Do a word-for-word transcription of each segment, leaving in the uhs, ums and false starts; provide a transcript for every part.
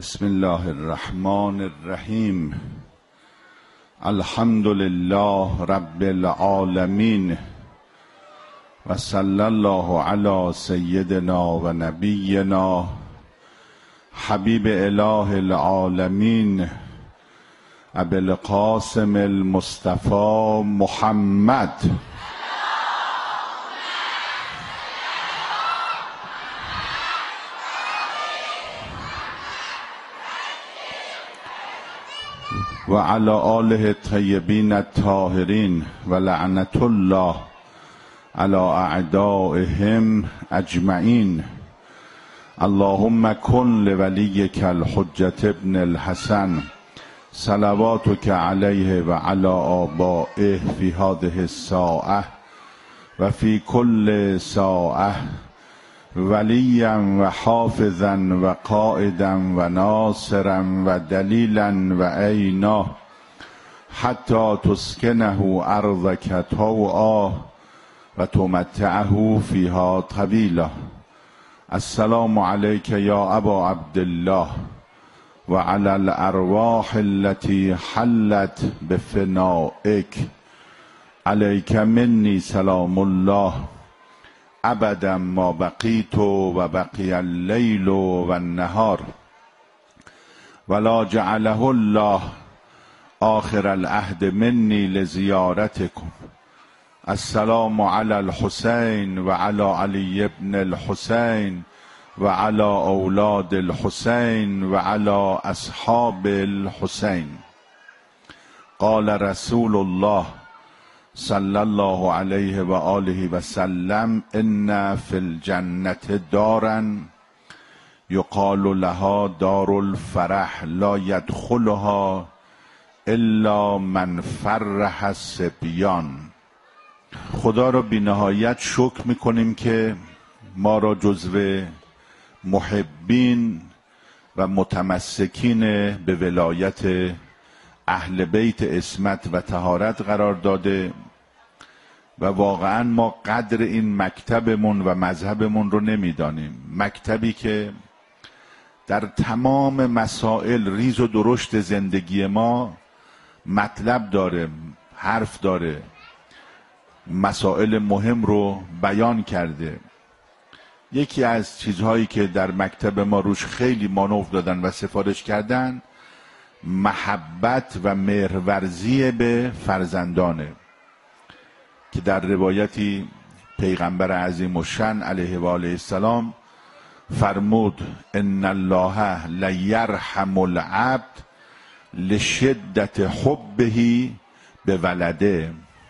بسم الله الرحمن الرحیم. الحمد لله رب العالمین و صلی الله علی سیدنا و نبینا حبیب اله العالمین ابی القاسم المصطفى محمد و علی آله الطیبین الطاهرین و لعنت الله علی اعدائهم اجمعین. اللهم کن لولیک الحجة ابن الحسن صلواتک علیه و علی آبائه فی هذه الساعة و فی کل ساعة ولیا و حافظا و قائدا و ناصرا و دلیلا و عینا حتی تسکنه ارضک طوعا و تمتعه فیها طویلا. السلام علیک یا ابا عبدالله و علی الارواح التي حلت بفنائک علیک منی سلام الله ابدا ما بقیت و بقی اللیل و النهار ولا جعله الله آخر العهد منی لزیارتکم. السلام علی الحسین و علی علی ابن الحسین و علی اولاد الحسین و علی اصحاب الحسین. قال رسول الله صلی الله علیه و آله و سلم ان فی الجنة دارا یقال لها دار الفرح لا یدخلها الا من فرح الصبیان. خدا را بی نهایت شکر میکنیم که ما را جزو محبین و متمسکین به ولایت اهل بیت عصمت و طهارت قرار داده و واقعا ما قدر این مکتبمون و مذهبمون رو نمیدانیم. مکتبی که در تمام مسائل ریز و درشت زندگی ما مطلب داره، حرف داره، مسائل مهم رو بیان کرده. یکی از چیزهایی که در مکتب ما روش خیلی مانور دادن و سفارش کردن محبت و مهرورزی به فرزندانه که در روایتی پیغمبر عظیم الشأن علیه و آله السلام فرمود ان الله لیرحم العبد لشدت حبه به ولده.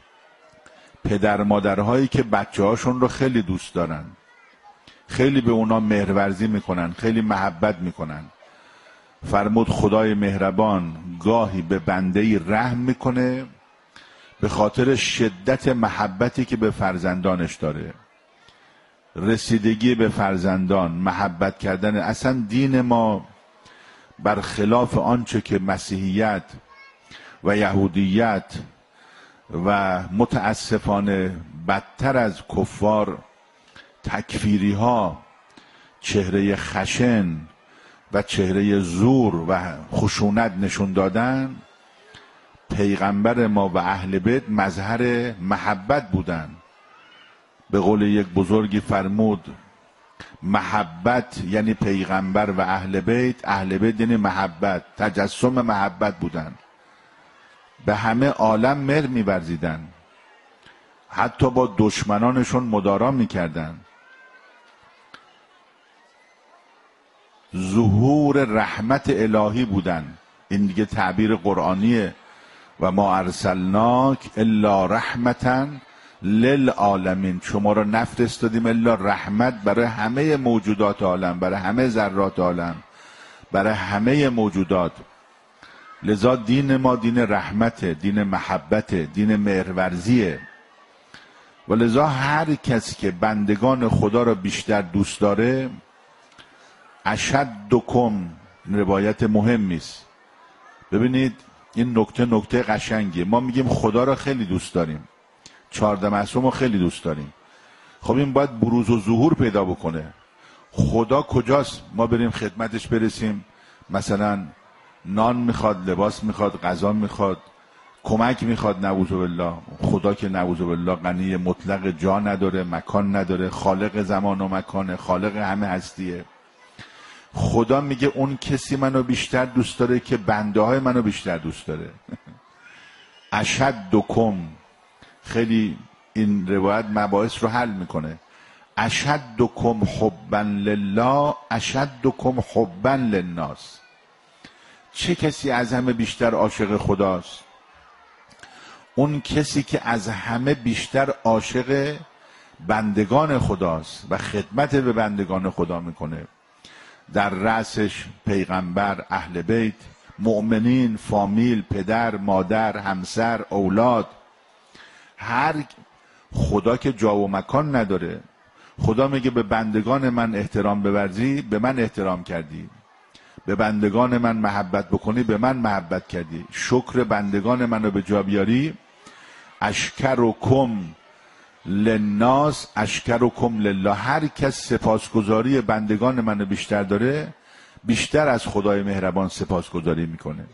پدر مادرهایی که بچه هاشون رو خیلی دوست دارن، خیلی به اونا مهرورزی میکنن، خیلی محبت میکنن، فرمود خدای مهربان گاهی به بنده‌ای رحم میکنه به خاطر شدت محبتی که به فرزندانش داره. رسیدگی به فرزندان، محبت کردن. اصلا دین ما برخلاف آنچه که مسیحیت و یهودیت و متاسفانه بدتر از کفار تکفیری ها چهره خشن و چهره زور و خشونت نشون دادن، پیغمبر ما و اهل بیت مظهر محبت بودن. به قول یک بزرگی فرمود محبت یعنی پیغمبر و اهل بیت، اهل بیت یعنی محبت، تجسم محبت بودن. به همه عالم مهر می‌ورزیدن، حتی با دشمنانشون مدارا می‌کردن. ظهور رحمت الهی بودن. این دیگه تعبیر قرآنیه. و ما ارسلناک الا رحمتا للعالمین. شما را نفرستادیم الا رحمت برای همه موجودات عالم، برای همه ذرات عالم، برای همه موجودات. لذا دین ما دین رحمت، دین محبت، دین مهرورزیه. و لذا هر کسی که بندگان خدا را بیشتر دوست داره اشدکم، روایت مهمی است. ببینید این نکته نکته قشنگیه. ما میگیم خدا را خیلی دوست داریم، چهارده معصوم رو خیلی دوست داریم. خب این باید بروز و ظهور پیدا بکنه. خدا کجاست؟ ما بریم خدمتش برسیم، مثلا نان میخواد، لباس میخواد، غذا میخواد، کمک میخواد، نعوذ بالله. خدا که نعوذ بالله غنی مطلق، جا نداره، مکان نداره، خالق زمان و مکانه، خالق همه هستیه. خدا میگه اون کسی منو بیشتر دوست داره که بنده های منو بیشتر دوست داره. اشدکم، خیلی این روایت مباحث رو حل میکنه. اشدکم حبا لله اشدکم حبا للناس. چه کسی از همه بیشتر عاشق خداست؟ اون کسی که از همه بیشتر عاشق بندگان خداست و خدمت به بندگان خدا میکنه. در رأسش پیغمبر، اهل بیت، مؤمنین، فامیل، پدر، مادر، همسر، اولاد. هر خدا که جا و مکان نداره. خدا میگه به بندگان من احترام بورزی به من احترام کردی، به بندگان من محبت بکنی به من محبت کردی، شکر بندگان منو به جا بیاری. اشکرکم للناس اشکرکم لله. هر کس سپاسگزاری بندگان منو بیشتر داره، بیشتر از خدای مهربان سپاسگزاری میکنه.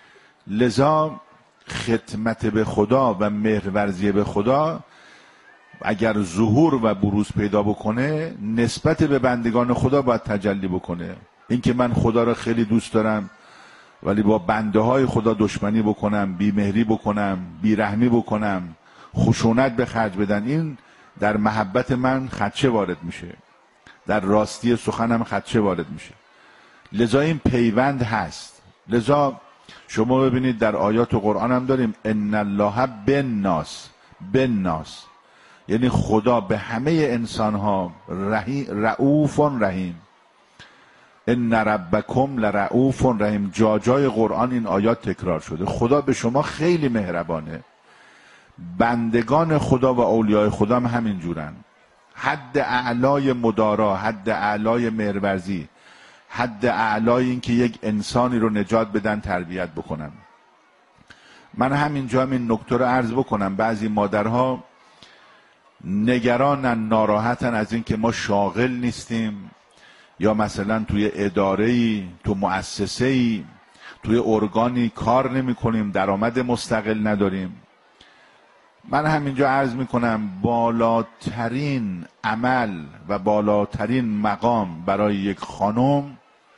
لذا خدمت به خدا و مهرورزی به خدا اگر ظهور و بروز پیدا بکنه، نسبت به بندگان خدا باید تجلی بکنه. اینکه من خدا را خیلی دوست دارم ولی با بنده های خدا دشمنی بکنم، بیمهری بکنم، بیرحمی بکنم، خشونت به خرج بدن، این در محبت من خدشه وارد میشه، در راستی سخنم خدشه وارد میشه. لذا این پیوند هست. لذا شما ببینید در آیات قرآن هم داریم ان الله بالناس، بالناس یعنی خدا به همه انسان ها رؤوف رحیم. ان ربکم لرؤوف رحیم. جا جای قرآن این آیات تکرار شده. خدا به شما خیلی مهربانه. بندگان خدا و اولیاء خدا هم همین جورن. حد اعلای مدارا، حد اعلای مهرورزی، حد اعلای این که یک انسانی رو نجات بدن، تربیت بکنن. من همینجا هم این نکته رو عرض بکنم. بعضی مادرها نگرانن، ناراحتن از این که ما شاغل نیستیم، یا مثلا توی اداره‌ای، تو مؤسسه‌ای، توی ارگانی کار نمی کنیم، درآمد مستقل نداریم. من همینجا عرض میکنم بالاترین عمل و بالاترین مقام برای یک خانم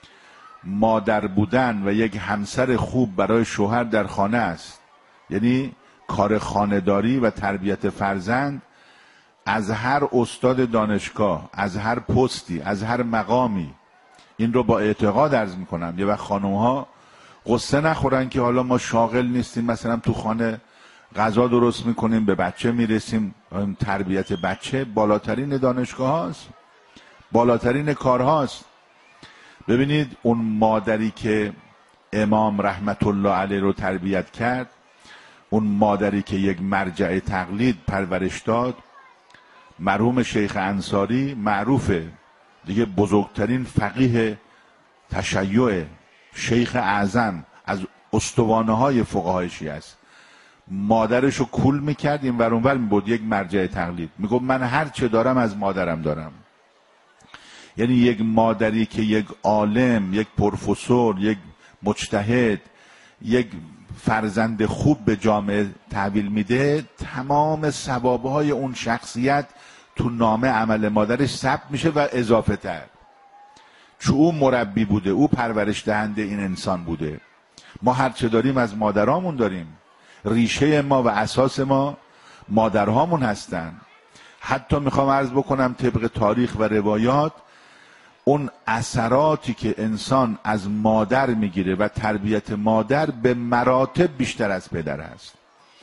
مادر بودن و یک همسر خوب برای شوهر در خانه است. یعنی کار خانه‌داری و تربیت فرزند از هر استاد دانشگاه، از هر پستی، از هر مقامی، این رو با اعتقاد عرض میکنم. یه وقت خانم‌ها قصه نخورن که حالا ما شاغل نیستیم، مثلا تو خانه غذا درست میکنیم، به بچه میرسیم. تربیت بچه بالاترین دانشگاه هاست، بالاترین کار هاست. ببینید اون مادری که امام رحمت الله علیه رو تربیت کرد، اون مادری که یک مرجع تقلید پرورش داد، مرحوم شیخ انصاری معروفه دیگه، بزرگترین فقیه تشیع، شیخ اعظم، از استوانه های فقهای شیعه است. مادرشو کول میکرد، این ور اون ور میبرد، یک مرجع تقلید. میگفت من هر چه دارم از مادرم دارم. یعنی یک مادری که یک عالم، یک پروفسور، یک مجتهد، یک فرزند خوب به جامعه تحویل میده، تمام ثوابهای اون شخصیت تو نامه عمل مادرش ثبت میشه و اضافه تر. چون او مربی بوده، او پرورش دهنده این انسان بوده. ما هر چه داریم از مادرامون داریم. ریشه ما و اساس ما مادرهامون هستن. حتی میخوام عرض بکنم طبق تاریخ و روایات، اون اثراتی که انسان از مادر میگیره و تربیت مادر به مراتب بیشتر از پدر هست.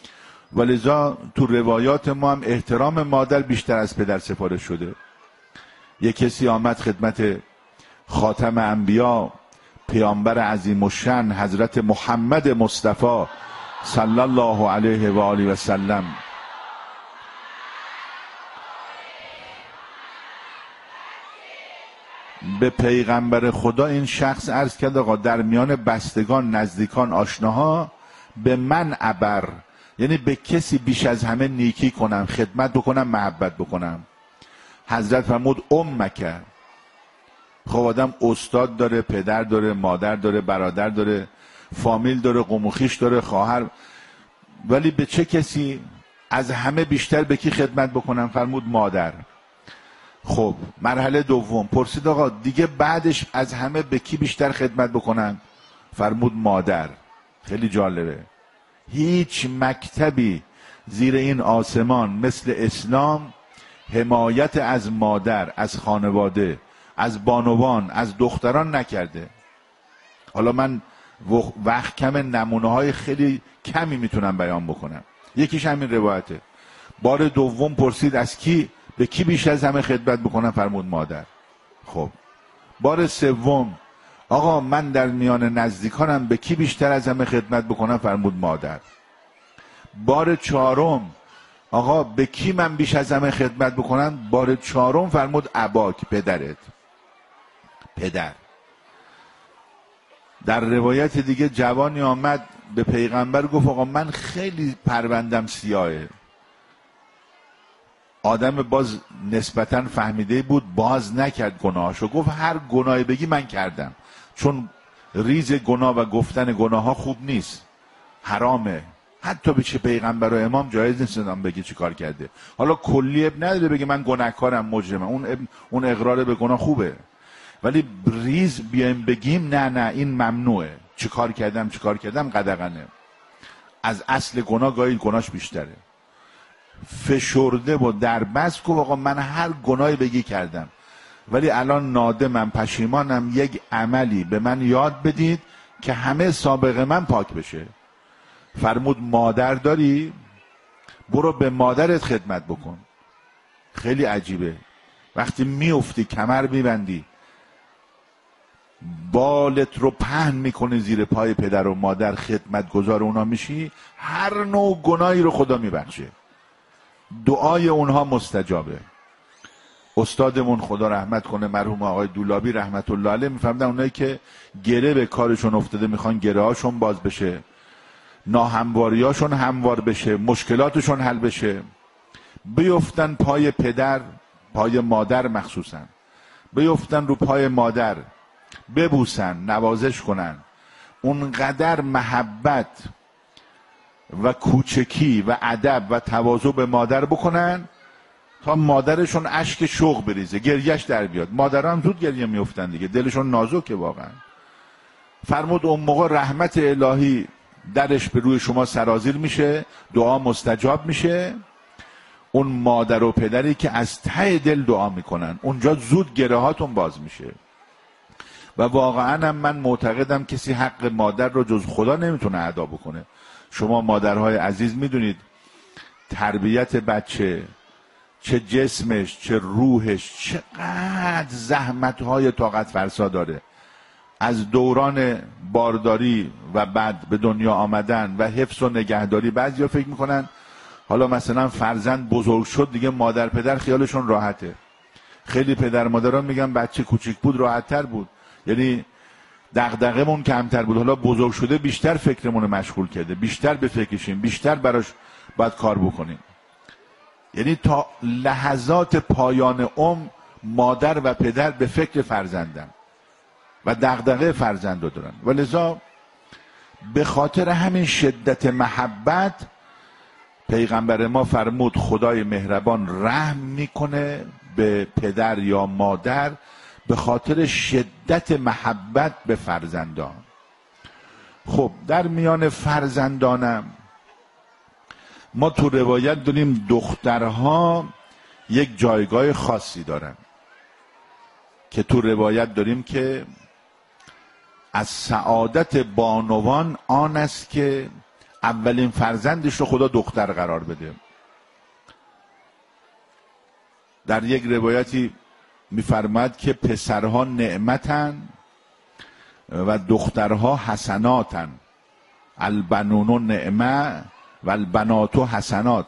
ولذا تو روایات ما هم احترام مادر بیشتر از پدر سفارش شده. یک کسی آمد خدمت خاتم انبیا، پیامبر عظیم الشأن حضرت محمد مصطفی صلی الله علیه و آله و سلم، به پیغمبر خدا این شخص عرض کرد آقا در میان بستگان، نزدیکان، آشناها به من ابر، یعنی به کسی بیش از همه نیکی کنم، خدمت بکنم، محبت بکنم. حضرت فرمود امک، خب آدم استاد داره، پدر داره، مادر داره، برادر داره، فامیل داره، قوم و خویش داره، خواهر، ولی به چه کسی از همه بیشتر به کی خدمت بکنم؟ فرمود مادر. خب مرحله دوم پرسید آقا دیگه بعدش از همه به کی بیشتر خدمت بکنم؟ فرمود مادر. خیلی جالبه، هیچ مکتبی زیر این آسمان مثل اسلام حمایت از مادر، از خانواده، از بانوان، از دختران نکرده. حالا من وقت کم، نمونه های خیلی کمی میتونم بیان بکنم. یکیش همین روایته. بار دوم پرسید از کی به کی بیشتر از همه خدمت بکنم؟ فرمود مادر. خب بار سوم آقا من در میان نزدیکانم به کی بیشتر از همه خدمت بکنم؟ فرمود مادر. بار چهارم آقا به کی من بیش از همه خدمت بکنم؟ بار چهارم فرمود اباک، پدرت. پدر. در روایت دیگه جوانی آمد به پیغمبر گفت آقا من خیلی پروندم سیاهه. آدم باز نسبتاً فهمیده بود، باز نکرد گناهاشو، گفت هر گناهی بگی من کردم، چون ریز گناه و گفتن گناه ها خوب نیست، حرامه، حتی به چه پیغمبر و امام جایز نیست آدم بگی چی کار کرده. حالا کلی اب نداره بگه من گناهکارم، مجرمم، اون اون اقرار به گناه خوبه، ولی ریز بیایم بگیم نه نه این ممنوعه، چی کار کردم چی کار کردم قدغنه. از اصل گناه گاهی گناهش بیشتره. فشرده و در بس گفت آقا من هر گناهی بگی کردم، ولی الان نادمم، پشیمانم، یک عملی به من یاد بدید که همه سابقه من پاک بشه. فرمود مادر داری؟ برو به مادرت خدمت بکن. خیلی عجیبه وقتی میافتی کمر میبندی بالت رو پهن میکنی زیر پای پدر و مادر، خدمت گزار اونا میشی، هر نوع گناهی رو خدا میبخشه، دعای اونها مستجابه. استادمون خدا رحمت کنه مرحوم آقای دولابی رحمت الله علیه میفهمدن اونایی که گره به کارشون افتاده میخوان گره هاشون باز بشه، ناهمواریاشون هموار بشه، مشکلاتشون حل بشه، بیفتن پای پدر، پای مادر مخصوصا، بیفتن رو پای مادر، ببوسن، نوازش کنن، اونقدر محبت و کوچکی و ادب و تواضع به مادر بکنن تا مادرشون اشک شوق بریزه، گریهش در بیاد. مادران زود گریه میافتن دیگه، دلشون نازکه واقعا. فرمود اون موقع رحمت الهی درش به روی شما سرازیر میشه، دعا مستجاب میشه. اون مادر و پدری که از ته دل دعا میکنن اونجا زود گره هاتون باز میشه. و واقعا هم من معتقدم کسی حق مادر رو جز خدا نمیتونه ادا بکنه. شما مادرهای عزیز میدونید تربیت بچه، چه جسمش چه روحش، چقدر زحمتهای طاقت فرسا داره. از دوران بارداری و بعد به دنیا آمدن و حفظ و نگهداری. بعضیا فکر میکنن حالا مثلا فرزند بزرگ شد دیگه مادر پدر خیالشون راحته. خیلی پدر مادران میگن بچه کوچیک بود راحت‌تر بود، یعنی دغدغه‌مون کمتر بود، حالا بزرگ شده بیشتر فکرمون رو مشغول کرده، بیشتر به فکرشیم، بیشتر براش باید کار بکنیم. یعنی تا لحظات پایان عمر مادر و پدر به فکر فرزندن و دغدغه فرزند رو دارن. و لذا به خاطر همین شدت محبت پیغمبر ما فرمود خدای مهربان رحم میکنه به پدر یا مادر به خاطر شدت محبت به فرزندان. خب در میان فرزندانم ما تو روایت داریم دخترها یک جایگاه خاصی دارن که تو روایت داریم که از سعادت بانوان آن است که اولین فرزندش رو خدا دختر قرار بده. در یک روایتی میفرماد که پسرها نعمتن و دخترها حسناتن، البنون نعمه و البنات حسنات.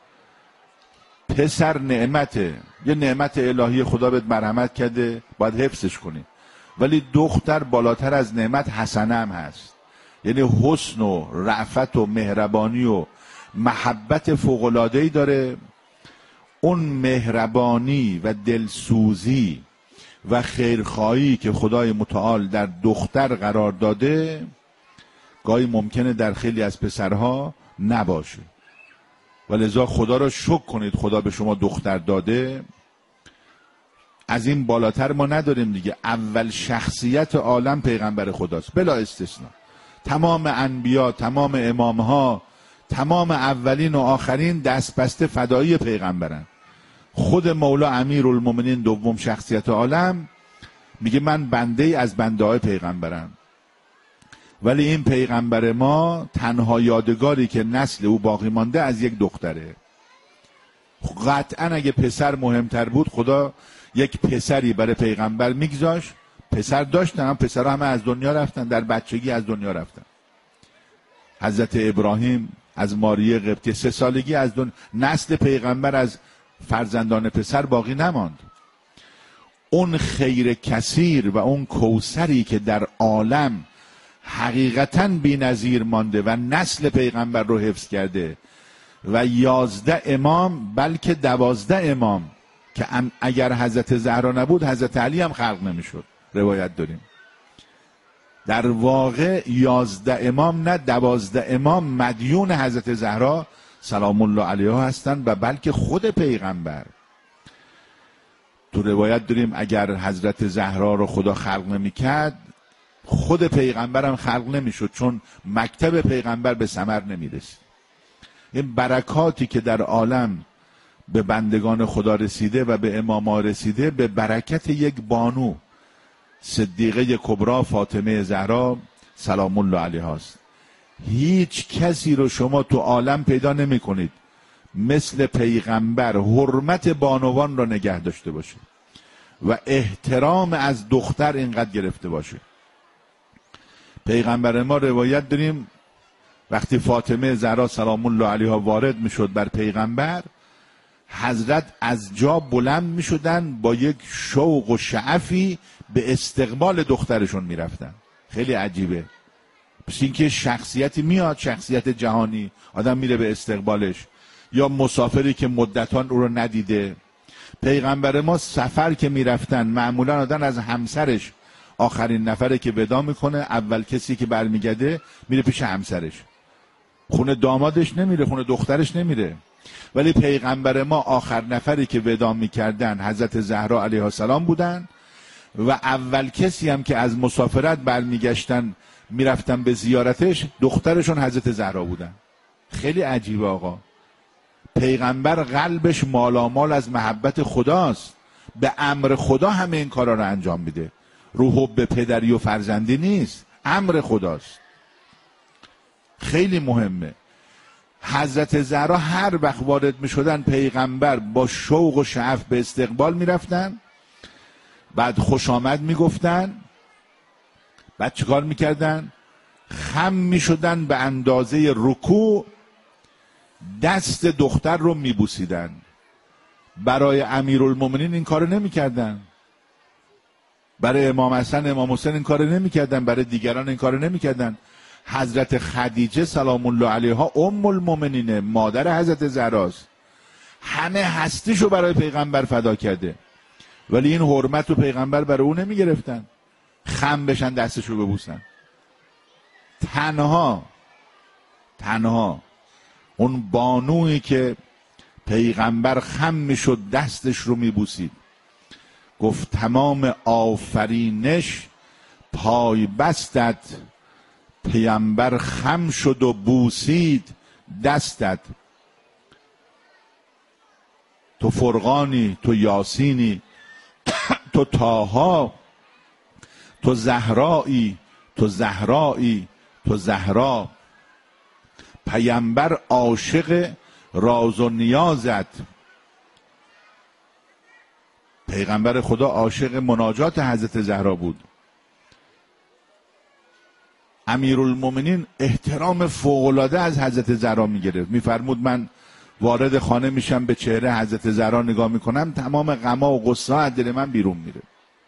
پسر نعمته، یه نعمت الهی خدا بهت مرحمت کرده باید حفظش کنی، ولی دختر بالاتر از نعمت حسنه هم هست، یعنی حسن و رأفت و مهربانی و محبت فوق‌العاده‌ای داره. اون مهربانی و دلسوزی و خیرخواهی که خدای متعال در دختر قرار داده گاهی ممکنه در خیلی از پسرها نباشه، و لذا خدا را شکر کنید خدا به شما دختر داده. از این بالاتر ما نداریم دیگه. اول شخصیت عالم پیغمبر خداست بلا استثنا. تمام انبیا، تمام امامها، تمام اولین و آخرین دست بسته فدایی پیغمبرن. خود مولا امیرالمومنین دوم شخصیت عالم میگه من بنده ای از بنده های پیغمبرم، ولی این پیغمبر ما تنها یادگاری که نسل او باقی مانده از یک دختره. قطعا اگه پسر مهمتر بود خدا یک پسری برای پیغمبر میگذاشت. پسر داشتن، هم پسرها همه از دنیا رفتن، در بچگی از دنیا رفتن. حضرت ابراهیم از ماریه قبطی سه سالگی از دنیا، نسل پیغمبر از فرزندان پسر باقی نماند. اون خیر کثیر و اون کوثری که در عالم حقیقتاً بی نظیر مانده و نسل پیغمبر رو حفظ کرده و یازده امام بلکه دوازده امام که اگر حضرت زهرا نبود حضرت علی هم خلق نمیشد، روایت داریم. در واقع یازده امام نه دوازده امام مدیون حضرت زهرا سلام الله علیها هستند و بلکه خود پیغمبر. تو روایت داریم اگر حضرت زهرا رو خدا خلق نمیکرد خود پیغمبر هم خلق نمیشد، چون مکتب پیغمبر به ثمر نمیرسید. این برکاتی که در عالم به بندگان خدا رسیده و به اماما رسیده به برکت یک بانو صدیقه کبرا فاطمه زهرا سلام الله علیها است. هیچ کسی رو شما تو عالم پیدا نمی کنید مثل پیغمبر حرمت بانوان را نگه داشته باشه و احترام از دختر اینقدر گرفته باشه. پیغمبر ما روایت داریم وقتی فاطمه زهرا سلام الله علیها وارد می شد بر پیغمبر، حضرت از جا بلند می شدن با یک شوق و شعفی به استقبال دخترشون می رفتن. خیلی عجیبه. پس اینکه شخصیتی میاد، شخصیت جهانی، آدم میره به استقبالش، یا مسافری که مدتان او رو ندیده. پیغمبر ما سفر که میرفتن معمولا آدم از همسرش آخرین نفره که ودا میکنه، اول کسی که برمیگرده میره پیش همسرش، خونه دامادش نمیره، خونه دخترش نمیره. ولی پیغمبر ما آخر نفری که ودا میکردن حضرت زهرا علیها السلام بودن و اول کسی هم که از مسافرت برمیگشتن میرفتن به زیارتش دخترشون حضرت زهرا بودن. خیلی عجیبه آقا. پیغمبر قلبش مالامال از محبت خداست، به امر خدا همه این کارا رو انجام میده. رو حب پدری و فرزندی نیست، امر خداست. خیلی مهمه. حضرت زهرا هر وقت وارد میشدن پیغمبر با شوق و شعف به استقبال میرفتن، بعد خوش آمد میگفتن، بعد چیکار میکردن؟ خم میشدن به اندازه رکوع دست دختر رو میبوسیدن. برای امیرالمومنین این کارو نمیکردن، برای امام حسن امام حسین این کارو نمیکردن، برای دیگران این کارو نمیکردن. حضرت خدیجه سلام الله علیها ام المؤمنین، مادر حضرت زهراست، همه هستیشو برای پیغمبر فدا کرده، ولی این حرمت رو پیغمبر برای او نمیگرفتن، خم بشن دستشو ببوسن. تنها تنها اون بانویی که پیغمبر خم میشد دستش رو میبوسید، گفت تمام آفرینش پای بستت، پیغمبر خم شد و بوسید دستت. تو فرقانی، تو یاسینی، تو طاها، تو زهرایی، تو زهرایی، تو زهرا. پیغمبر عاشق راز و نیازت. پیغمبر خدا عاشق مناجات حضرت زهرا بود. امیرالمومنین احترام فوق‌العاده از حضرت زهرا میگرفت. میفرمود من وارد خانه میشم به چهره حضرت زهرا نگاه میکنم، تمام غما و غصه از دل من بیرون میره.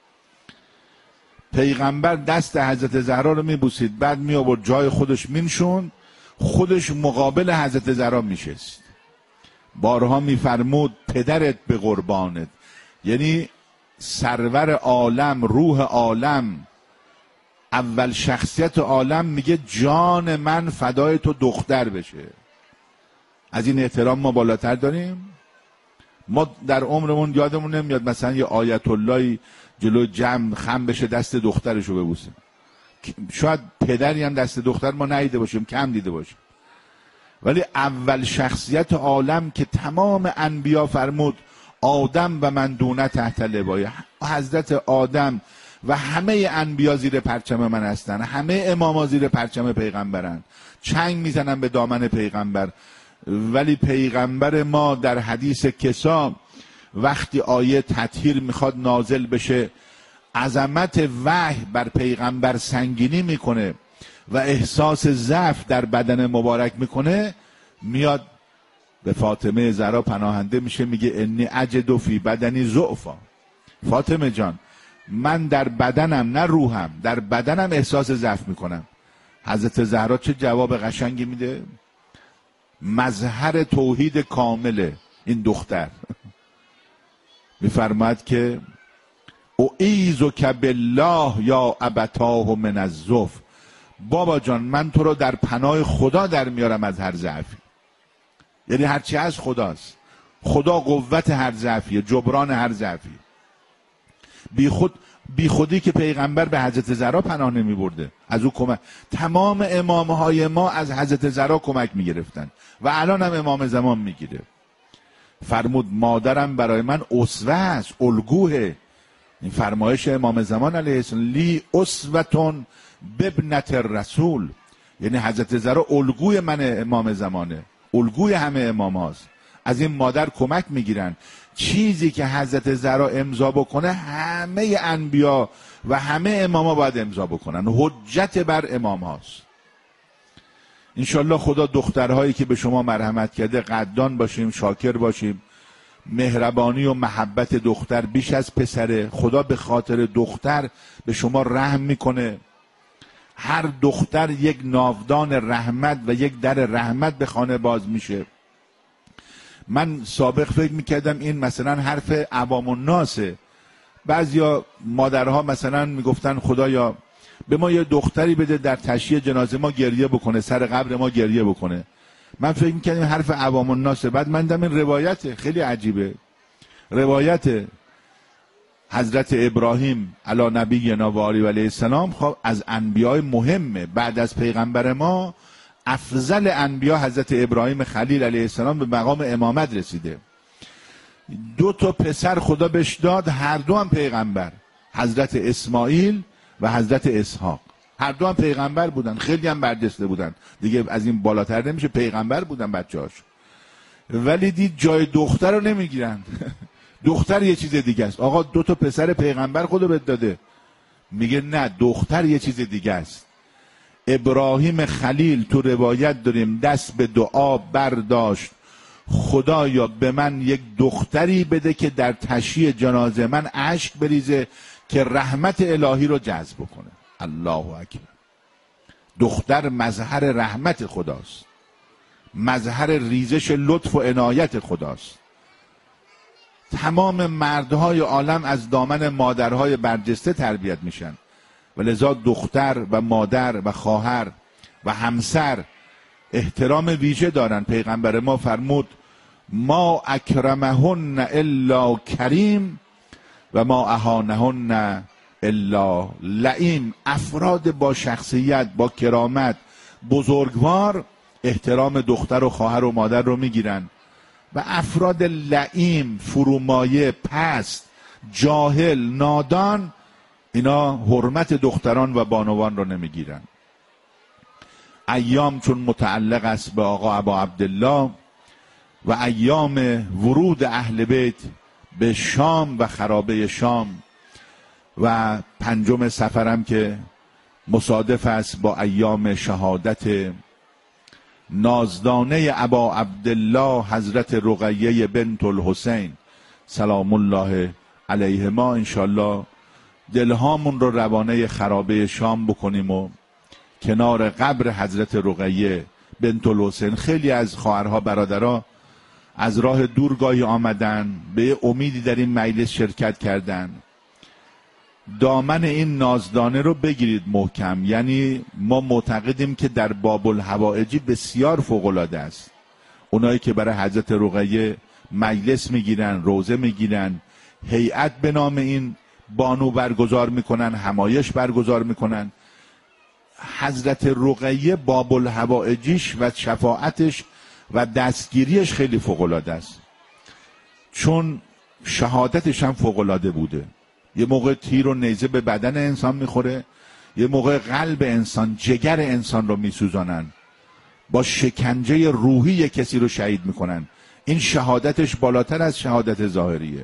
پیغمبر دست حضرت زهرا رو میبوسید، بعد می آورد جای خودش مینشون، خودش مقابل حضرت زهرا میشست. بارها میفرمود پدرت به قربانت، یعنی سرور عالم، روح عالم، اول شخصیت عالم میگه جان من فدای تو دختر بشه. از این احترام ما بالاتر داریم؟ ما در عمرمون یادمون نمیاد مثلا یه آیت اللهی جلو جمع خم بشه دست دخترشو ببوسه. شاید پدری هم دست دختر ما ندیده باشیم، کم دیده باشیم، ولی اول شخصیت عالم که تمام انبیا فرمود آدم و من دونه تحت لوای، حضرت آدم و همه انبیا زیر پرچم من هستن، همه اماما زیر پرچم پیغمبرن، چنگ میزنن به دامن پیغمبر. ولی پیغمبر ما در حدیث کسا وقتی آیه تطهیر میخواد نازل بشه، عظمت وحی بر پیغمبر سنگینی میکنه و احساس ضعف در بدن مبارک میکنه، میاد به فاطمه زهرا پناهنده میشه، میگه انی اجد فی بدنی ضعفا. فاطمه جان، من در بدنم، نه روحم، در بدنم احساس ضعف میکنم. حضرت زهرا چه جواب قشنگی میده؟ مظهر توحید کامله این دختر. میفرماد که اعیذک بالله یا ابتاه من الضعف. بابا جان، من تو رو در پناه خدا در میارم از هر ضعفی. یعنی هرچی از خداست. خدا قوت هر ضعفیه، جبران هر ضعفی. بی خود بی خودی که پیغمبر به حضرت زهرا پناه نمی برده، از او کمک. تمام امامهای ما از حضرت زهرا کمک می گرفتن و الان هم امام زمان می گیره. فرمود مادرم برای من اسوه است، الگوه. این فرمایش امام زمان علیه السلام، لی اسوتون بابنت الرسول، یعنی حضرت زهرا الگوی من امام زمانه، الگوی همه امام هاست. از این مادر کمک میگیرن. چیزی که حضرت زهرا امضا بکنه همه انبیا و همه اماما باید امضا بکنن، حجت بر امام هاست. انشالله خدا دخترهایی که به شما مرحمت کرده قدردان باشیم، شاکر باشیم. مهربانی و محبت دختر بیش از پسره. خدا به خاطر دختر به شما رحم میکنه. هر دختر یک ناودان رحمت و یک در رحمت به خانه باز میشه. من سابق فکر میکردم این مثلا حرف عوام الناسه. بعضیا مادرها مثلا میگفتن خدایا به ما یه دختری بده در تشییع جنازه ما گریه بکنه، سر قبر ما گریه بکنه. من فکر میکردم حرف عوام الناسه. بعد من دیدم این روایته، خیلی عجیبه. روایت حضرت ابراهیم علی نبینا و آله و علیه السلام خب از انبیای مهمه. بعد از پیغمبر ما افضل انبیا حضرت ابراهیم خلیل علیه السلام به مقام امامت رسیده. دو تا پسر خدا بهش داد، هر دو هم پیغمبر، حضرت اسماعیل و حضرت اسحاق. هر دو هم پیغمبر بودن، خیلی هم برجسته بودن، دیگه از این بالاتر نمیشه، پیغمبر بودن بچه‌هاش. ولی دید جای دختر رو نمیگیرن. دختر یه چیز دیگه است. آقا دو تا پسر پیغمبر خدا بهت داده. میگه نه، دختر یه چیز دیگه است. ابراهیم خلیل تو روایت داریم دست به دعا برداشت، خدایا به من یک دختری بده که در تشییع جنازه من اشک بریزه که رحمت الهی رو جذب کنه. الله اکبر. دختر مظهر رحمت خداست، مظهر ریزش لطف و عنایت خداست. تمام مردهای عالم از دامن مادرهای برجسته تربیت میشن و لذا دختر و مادر و خواهر و همسر احترام ویژه دارن. پیغمبر ما فرمود ما اکرمهن الا کریم و ما اهانهن الا لئیم. افراد با شخصیت، با کرامت، بزرگوار احترام دختر و خواهر و مادر رو میگیرن و افراد لئیم، فرومایه، پست، جاهل، نادان، اینا حرمت دختران و بانوان رو نمیگیرن. ایام چون متعلق است به آقا ابا عبدالله و ایام ورود اهل بیت به شام و خرابه شام و پنجم سفرم که مصادف است با ایام شهادت نازدانه ابا عبدالله حضرت رقیه بنت الحسین سلام الله علیهما، انشالله دلهامون رو روانه خرابه شام بکنیم و کنار قبر حضرت رقیه بنت الحسین. خیلی از خواهرها برادرها از راه دور گاهی آمدن، به امیدی در این مجلس شرکت کردن. دامن این نازدانه رو بگیرید محکم. یعنی ما معتقدیم که در باب الحوائجی بسیار فوق‌العاده است. اونایی که برای حضرت رقیه مجلس میگیرن، روزه میگیرن، هیئت به نام این بانو برگزار میکنن، همایش برگزار میکنن، حضرت رقیه باب الحوائجیش و شفاعتش و دستگیریش خیلی فوق‌العاده است، چون شهادتش هم فوق‌العاده بوده. یه موقع تیر و نیزه به بدن انسان میخوره، یه موقع قلب انسان، جگر انسان رو میسوزانن، با شکنجه روحی کسی رو شهید میکنن. این شهادتش بالاتر از شهادت ظاهریه.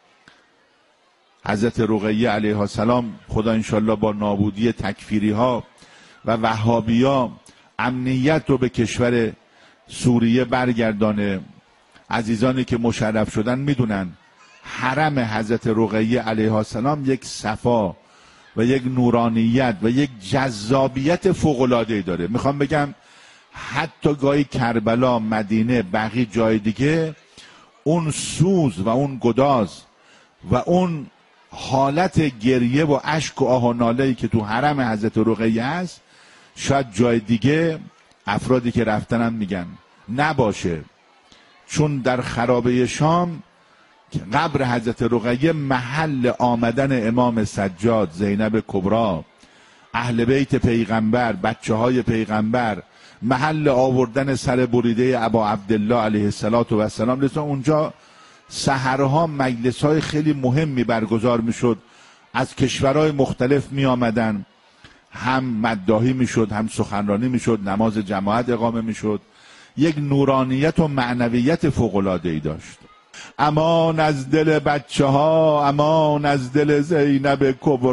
حضرت رقیه علیه السلام، خدا انشالله با نابودی تکفیری ها و وهابی ها امنیت رو به کشور سوریه برگردانه. عزیزانی که مشرف شدن میدونن حرم حضرت رقیه علیه السلام یک صفا و یک نورانیت و یک جذابیت فوق‌العاده‌ای داره. میخوام بگم حتی گاهی کربلا، مدینه، بقیه جای دیگه اون سوز و اون گداز و اون حالت گریه و اشک و آه و ناله‌ای که تو حرم حضرت رقیه هست شاید جای دیگه افرادی که رفتنن میگن نباشه. چون در خرابه شام قبر حضرت رقیه محل آمدن امام سجاد، زینب کبرا، اهل بیت پیغمبر، بچه های پیغمبر، محل آوردن سر بریده ابا عبدالله علیه السلام. لذا اونجا سحرها مجلس های خیلی مهمی برگزار میشد، از کشورهای مختلف می آمدن، هم مداحی میشد، هم سخنرانی میشد، نماز جماعت اقامه میشد. یک نورانیت و معنویت فوق‌العاده‌ای داشت. امان از دل بچه ها، امان از دل زینب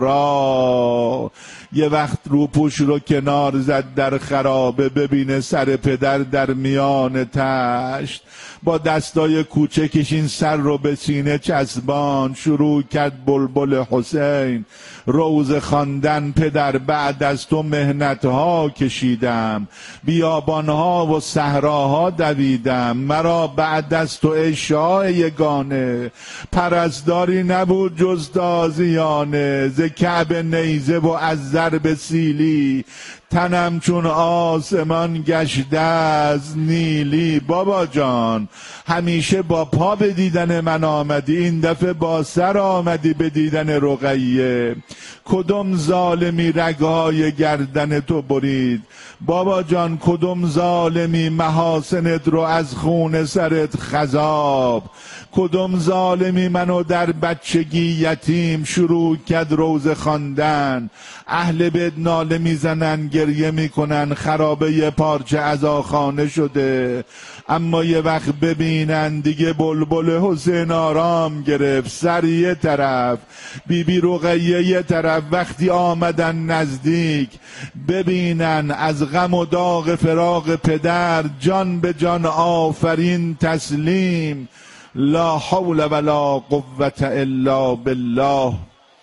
کبرا. یه وقت روپوش رو کنار زد در خرابه، ببینه سر پدر در میان تشت. با دستای کوچکش این سر رو به سینه چسبان، شروع کرد بلبل حسین روز خواندن. پدر بعد از تو مهنتها کشیدم، بیابانها و صحراها دویدم. مرا بعد از تو ای شاه یگانه، پرستاری نبود جز تازیانه. ز کعبه نیزه و از ضرب سیلی، تنم چون آسمان گشته از نیلی. بابا جان همیشه با پا به دیدن من آمدی، این دفعه با سر آمدی به دیدن رقیه. کدوم ظالمی رگهای گردن تو برید؟ بابا جان کدوم ظالمی محاسنت رو از خون سرت خضاب؟ کدوم ظالمی منو در بچگی یتیم شروع کرد روزه خواندن؟ اهل بیت ناله میزنن، گریه میکنن، خرابه پارچه عزاخانه شده. اما یه وقت ببینن دیگه بلبل حسین آرام گرفت، سر یه طرف، بی بی رقیه یه طرف. وقتی آمدن نزدیک ببینن از غم و داغ فراق پدر، جان به جان آفرین تسلیم. لا حول ولا قوة الا بالله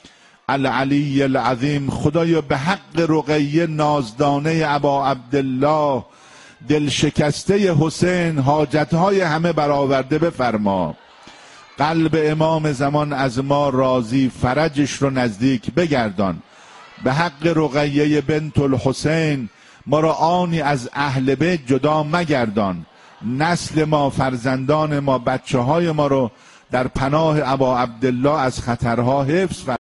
العلی العظیم. خدایا به حق رقیه نازدانه ابا عبدالله، دل شکسته حسین، حاجتهای همه برآورده بفرما. قلب امام زمان از ما راضی، فرجش رو نزدیک بگردان. به حق رقیه بنت الحسین ما را آنی از اهل بیت جدا مگردان. نسل ما، فرزندان ما، بچه های ما رو در پناه ابا عبدالله از خطرها حفظ فرما.